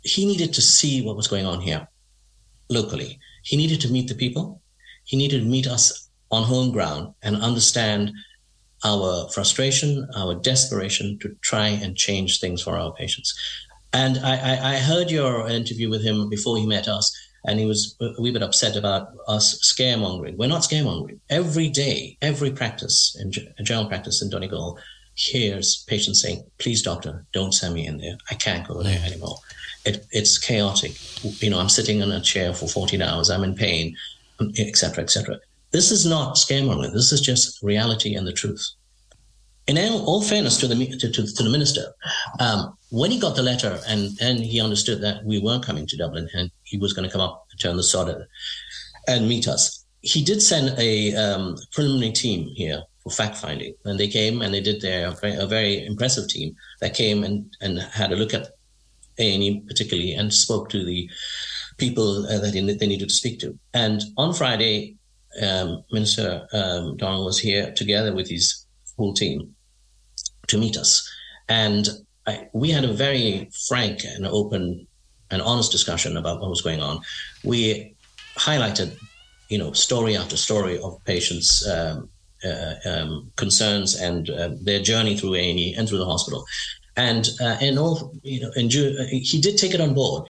he needed to see what was going on here locally. He needed to meet the people. He needed to meet us on home ground and understand our frustration, our desperation to try and change things for our patients. And I heard your interview with him before he met us, and he was a wee bit upset about us scaremongering. We're not scaremongering. Every day, every practice, in general practice in Donegal, hears patients saying, please, doctor, don't send me in there. I can't go there anymore. It's chaotic. I'm sitting in a chair for 14 hours. I'm in pain, etc., etc. This is not scaremongering. This is just reality and the truth. In all fairness to the minister, when he got the letter and he understood that we weren't coming to Dublin and he was going to come up and turn the sod and meet us, he did send a preliminary team here for fact-finding. And they came and they did a very impressive team that came and had a look at A&E particularly and spoke to the people that they needed to speak to. And on Friday, Minister Donald was here together with his full team to meet us. And we had a very frank and open and honest discussion about what was going on. We highlighted, story after story of patients' concerns and their journey through A&E and through the hospital. And he did take it on board.